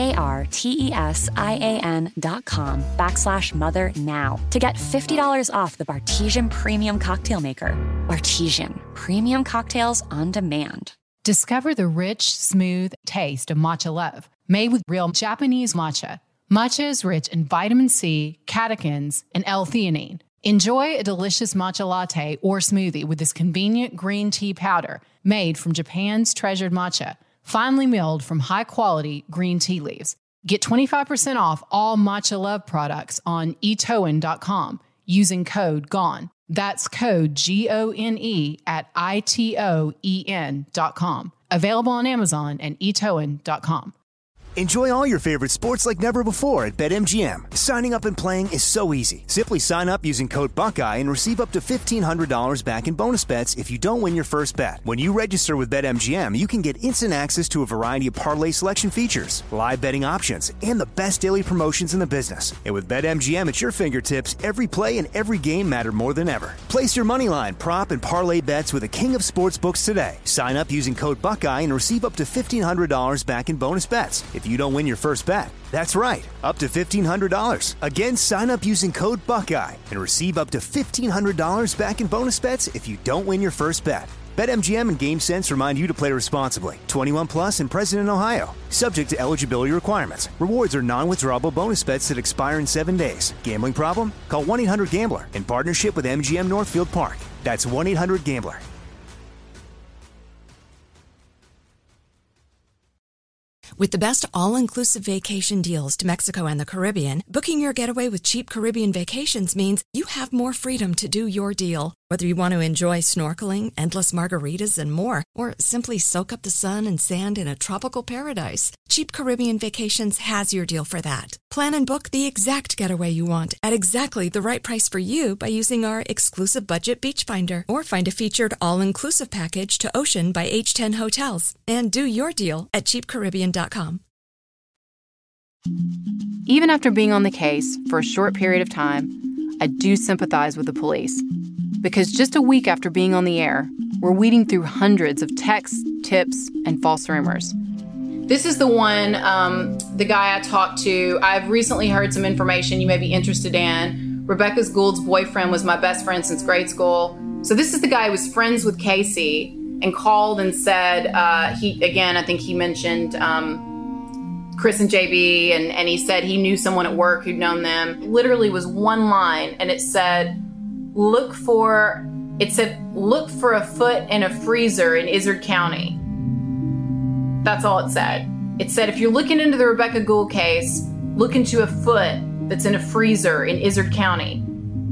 Speaker 11: B-A-R-T-E-S-I-A-N dot com backslash mother now to get fifty dollars off the Bartesian Premium Cocktail Maker. Bartesian, premium cocktails on demand.
Speaker 17: Discover the rich, smooth taste of matcha love, made with real Japanese matcha. Matcha is rich in vitamin C, catechins, and L-theanine. Enjoy a delicious matcha latte or smoothie with this convenient green tea powder made from Japan's treasured matcha, finely milled from high-quality green tea leaves. Get twenty-five percent off all Matcha Love products on itoen dot com using code GONE. That's code G O N E at I T O E N dot com. Available on Amazon and itoen dot com.
Speaker 2: Enjoy all your favorite sports like never before at BetMGM. Signing up and playing is so easy. Simply sign up using code Buckeye and receive up to fifteen hundred dollars back in bonus bets if you don't win your first bet. When you register with BetMGM, you can get instant access to a variety of parlay selection features, live betting options, and the best daily promotions in the business. And with BetMGM at your fingertips, every play and every game matter more than ever. Place your moneyline, prop, and parlay bets with the king of sportsbooks today. Sign up using code Buckeye and receive up to fifteen hundred dollars back in bonus bets if you don't win your first bet. That's right, up to fifteen hundred dollars. Again, sign up using code Buckeye and receive up to fifteen hundred dollars back in bonus bets if you don't win your first bet. BetMGM and GameSense remind you to play responsibly. twenty-one plus and present in Ohio. Subject to eligibility requirements. Rewards are non-withdrawable bonus bets that expire in seven days. Gambling problem? Call one eight hundred gambler in partnership with M G M Northfield Park. That's one eight hundred gambler.
Speaker 18: With the best all-inclusive vacation deals to Mexico and the Caribbean, booking your getaway with Cheap Caribbean Vacations means you have more freedom to do your deal. Whether you want to enjoy snorkeling, endless margaritas, and more, or simply soak up the sun and sand in a tropical paradise, Cheap Caribbean Vacations has your deal for that. Plan and book the exact getaway you want at exactly the right price for you by using our exclusive budget beach finder, or find a featured all-inclusive package to Ocean by H ten Hotels and do your deal at cheap caribbean dot com.
Speaker 1: Even after being on the case for a short period of time, I do sympathize with the police. Because just a week after being on the air, we're weeding through hundreds of texts, tips, and false rumors.
Speaker 8: This is the one, um, the guy I talked to. I've recently heard some information you may be interested in. Rebecca Gould's boyfriend was my best friend since grade school. So this is the guy who was friends with Casey and called and said, uh, he again, I think he mentioned um, Chris and J B, and, and he said he knew someone at work who'd known them. It literally was one line, and it said, look for, it said, look for a foot in a freezer in Izard County. That's all it said. It said, if you're looking into the Rebecca Gould case, look into a foot that's in a freezer in Izard County.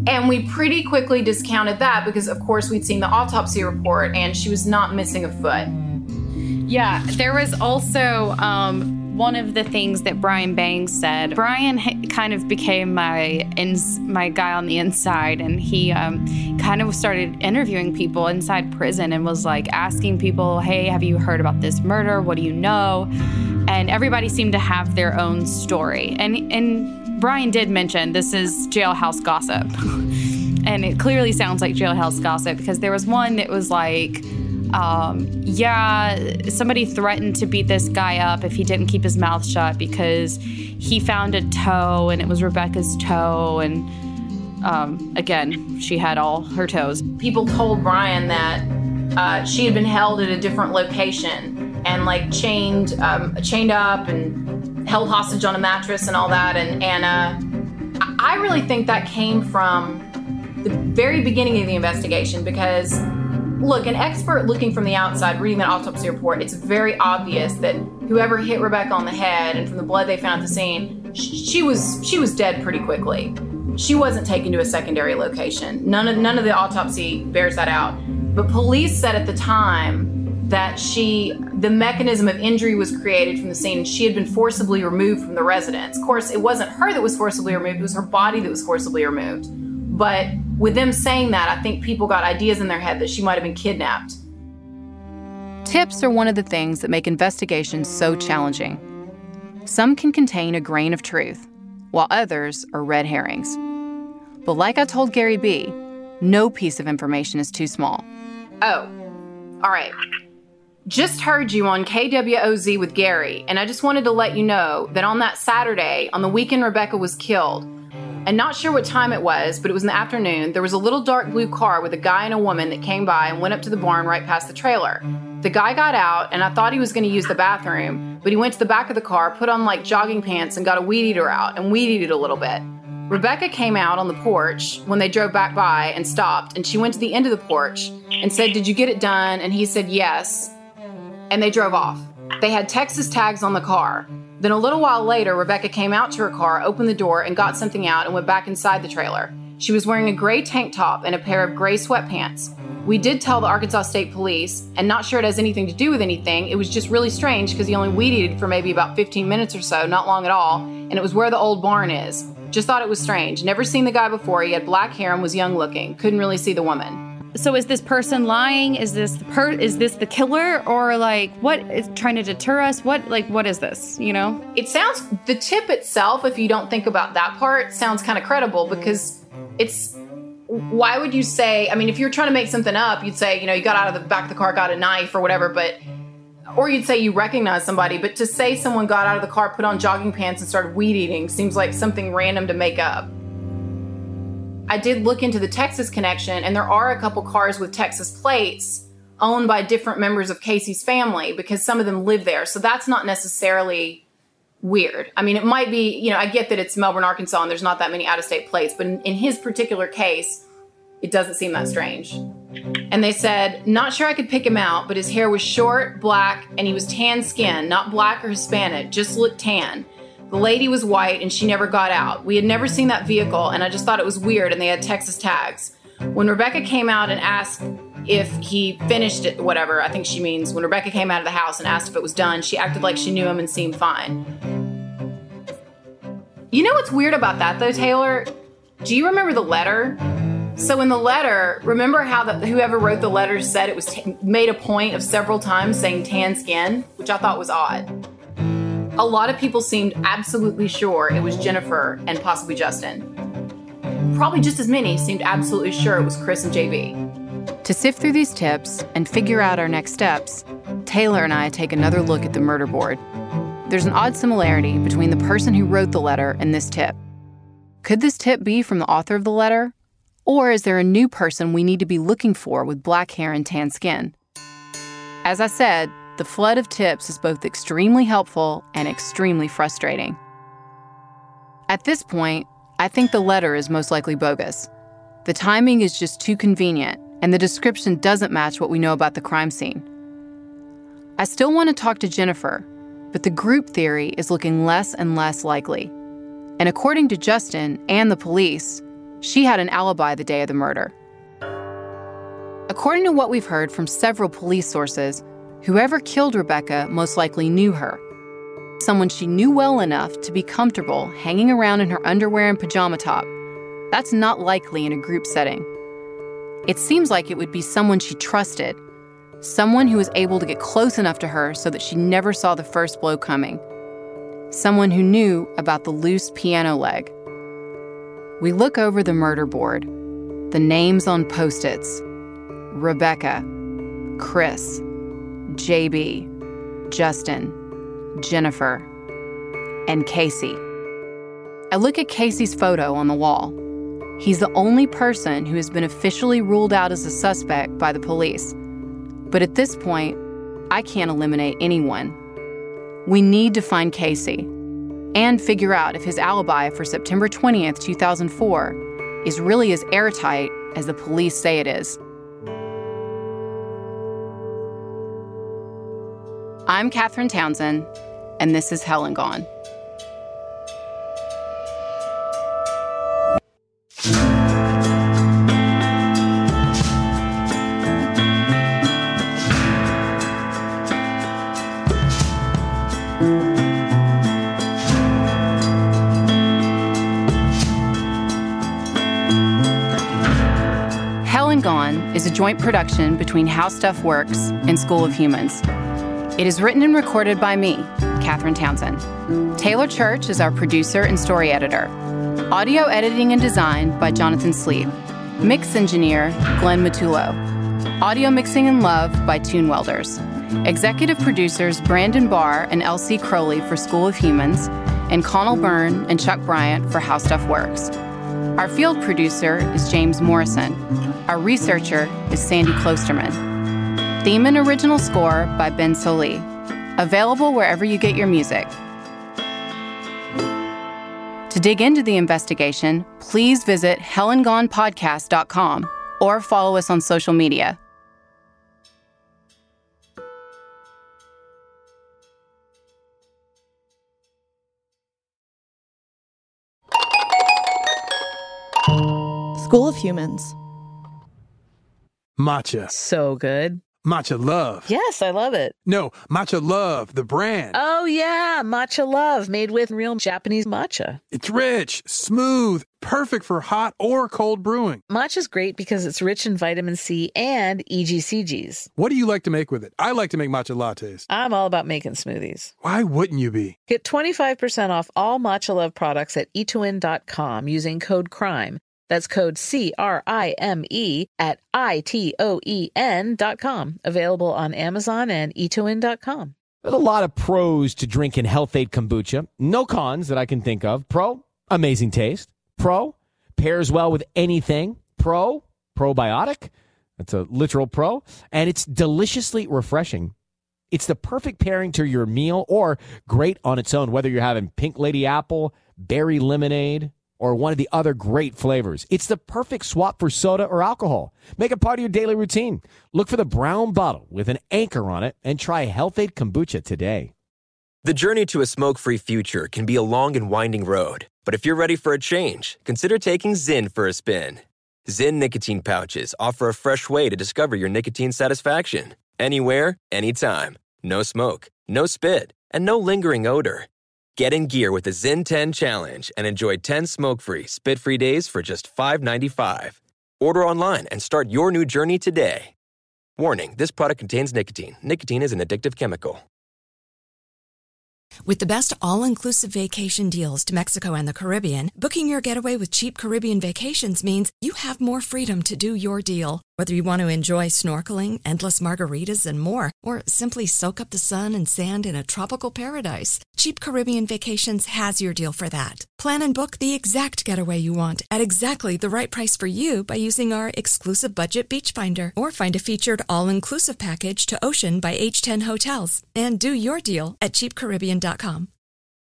Speaker 1: And we pretty quickly discounted that because, of course, we'd seen the autopsy report and she was not missing a foot.
Speaker 15: Yeah, there was also um, one of the things that Brian Bangs said. Brian ha- kind of became my ins- my guy on the inside, and he um, kind of started interviewing people inside prison and was like asking people, hey, have you heard about this murder? What do you know? And everybody seemed to have their own story. And, and Brian did mention this is jailhouse gossip. And it clearly sounds like jailhouse gossip because there was one that was like, Um, yeah, somebody threatened to beat this guy up if he didn't keep his mouth shut because he found a toe and it was Rebecca's toe. And um, again, she had all her toes.
Speaker 1: People told Brian that uh, she had been held at a different location and like chained, um, chained up and held hostage on a mattress and all that. And, and uh, I really think that came from the very beginning of the investigation because look, an expert looking from the outside, reading that autopsy report, it's very obvious that whoever hit Rebecca on the head and from the blood they found at the scene, she was she was dead pretty quickly. She wasn't taken to a secondary location. None of none of the autopsy bears that out. But police said at the time that she, the mechanism of injury was created from the scene and she had been forcibly removed from the residence. Of course, it wasn't her that was forcibly removed, it was her body that was forcibly removed. But with them saying that, I think people got ideas in their head that she might have been kidnapped. Tips are one of the things that make investigations so challenging. Some can contain a grain of truth, while others are red herrings. But like I told Gary B., no piece of information is too small. Oh, all right. Just heard you on K W O Z with Gary, and I just wanted to let you know that on that Saturday, on the weekend Rebecca was killed, and not sure what time it was, but it was in the afternoon, there was a little dark blue car with a guy and a woman that came by and went up to the barn right past the trailer. The guy got out, and I thought he was going to use the bathroom, but he went to the back of the car, put on like jogging pants, and got a weed eater out and weed eated a little bit. Rebecca came out on the porch when they drove back by and stopped, and she went to the end of the porch and said, "Did you get it done?" And he said, "Yes." And they drove off. They had Texas tags on the car. Then a little while later, Rebecca came out to her car, opened the door, and got something out and went back inside the trailer. She was wearing a gray tank top and a pair of gray sweatpants. We did tell the Arkansas State Police, and not sure it has anything to do with anything. It was just really strange because he only weed-eated for maybe about fifteen minutes or so, not long at all, and it was where the old barn is. Just thought it was strange. Never seen the guy before. He had black hair and was young-looking. Couldn't really see the woman.
Speaker 15: So is this person lying? Is this the per- is this the killer, or like what is trying to deter us? What like what is this? You know?
Speaker 1: It sounds the tip itself, if you don't think about that part, sounds kind of credible because it's. Why would you say? I mean, if you're trying to make something up, you'd say, you know, you got out of the back of the car, got a knife or whatever, but. Or you'd say you recognize somebody, but to say someone got out of the car, put on jogging pants, and started weed eating seems like something random to make up. I did look into the Texas connection, and there are a couple cars with Texas plates owned by different members of Casey's family because some of them live there. So that's not necessarily weird. I mean, it might be, you know, I get that it's Melbourne, Arkansas, and there's not that many out-of-state plates, but in, in his particular case, it doesn't seem that strange. And they said, not sure I could pick him out, but his hair was short, black, and he was tan skin, not black or Hispanic, just looked tan. The lady was white and she never got out. We had never seen that vehicle and I just thought it was weird and they had Texas tags. When Rebecca came out and asked if he finished it, whatever, I think she means when Rebecca came out of the house and asked if it was done, she acted like she knew him and seemed fine. You know what's weird about that though, Taylor? Do you remember the letter? So in the letter, remember how the, whoever wrote the letter said it was t- made a point of several times saying tan skin, which I thought was odd. A lot of people seemed absolutely sure it was Jennifer and possibly Justin. Probably just as many seemed absolutely sure it was Chris and J B. To sift through these tips and figure out our next steps, Taylor and I take another look at the murder board. There's an odd similarity between the person who wrote the letter and this tip. Could this tip be from the author of the letter? Or is there a new person we need to be looking for with black hair and tan skin? As I said, the flood of tips is both extremely helpful and extremely frustrating. At this point, I think the letter is most likely bogus. The timing is just too convenient, and the description doesn't match what we know about the crime scene. I still want to talk to Jennifer, but the group theory is looking less and less likely. And according to Justin and the police, She had an alibi the day of the murder. According to what we've heard from several police sources, whoever killed Rebecca most likely knew her. Someone she knew well enough to be comfortable hanging around in her underwear and pajama top. That's not likely in a group setting. It seems like it would be someone she trusted, someone who was able to get close enough to her so that she never saw the first blow coming, someone who knew about the loose piano leg. We look over the murder board, the names on Post-its: Rebecca, Chris, J B, Justin, Jennifer, and Casey. I look at Casey's photo on the wall. He's the only person who has been officially ruled out as a suspect by the police. But at this point, I can't eliminate anyone. We need to find Casey and figure out if his alibi for September twentieth, two thousand four is really as airtight as the police say it is. I'm Katherine Townsend, and this is Hell and Gone. Hell and Gone is a joint production between How Stuff Works and School of Humans. It is written and recorded by me, Katherine Townsend. Taylor Church is our producer and story editor. Audio editing and design by Jonathan Sleep. Mix engineer, Glenn Matullo. Audio mixing and love by Tune Welders. Executive producers Brandon Barr and L C Crowley for School of Humans, and Connell Byrne and Chuck Bryant for How Stuff Works. Our field producer is James Morrison. Our researcher is Sandy Klosterman. Theme and original score by Ben Soli. Available wherever you get your music. To dig into the investigation, please visit hell and gone podcast dot com or follow us on social media.
Speaker 6: School of Humans.
Speaker 12: Matcha.
Speaker 13: So good.
Speaker 12: Matcha Love.
Speaker 13: Yes, I love it.
Speaker 12: No, Matcha Love, the brand.
Speaker 13: Oh, yeah. Matcha Love, made with real Japanese matcha.
Speaker 12: It's rich, smooth, perfect for hot or cold brewing.
Speaker 13: Matcha's great because it's rich in vitamin C and E G C Gs.
Speaker 12: What do you like to make with it? I like to make matcha lattes.
Speaker 13: I'm all about making smoothies.
Speaker 12: Why wouldn't you be?
Speaker 13: Get twenty-five percent off all Matcha Love products at e two win dot com using code CRIME. That's code C R I M E at I T O E N dot com. Available on Amazon and e two win dot com.
Speaker 19: There's a lot of pros to drinking Health-Ade kombucha. No cons that I can think of. Pro, amazing taste. Pro, pairs well with anything. Pro, probiotic. That's a literal pro. And it's deliciously refreshing. It's the perfect pairing to your meal or great on its own, whether you're having pink lady apple, berry lemonade, or one of the other great flavors. It's the perfect swap for soda or alcohol. Make it part of your daily routine. Look for the brown bottle with an anchor on it and try Health-Ade kombucha today.
Speaker 20: The journey to a smoke-free future can be a long and winding road. But if you're ready for a change, consider taking Zyn for a spin. Zyn nicotine pouches offer a fresh way to discover your nicotine satisfaction. Anywhere, anytime. No smoke, no spit, and no lingering odor. Get in gear with the Zyn ten Challenge and enjoy ten smoke-free, spit-free days for just five dollars and ninety-five cents. Order online and start your new journey today. Warning, this product contains nicotine. Nicotine is an addictive chemical.
Speaker 18: With the best all-inclusive vacation deals to Mexico and the Caribbean, booking your getaway with Cheap Caribbean Vacations means you have more freedom to do your deal. Whether you want to enjoy snorkeling, endless margaritas, and more, or simply soak up the sun and sand in a tropical paradise, Cheap Caribbean Vacations has your deal for that. Plan and book the exact getaway you want at exactly the right price for you by using our exclusive budget beach finder, or find a featured all-inclusive package to Ocean by H ten Hotels, and do your deal at cheap caribbean dot com.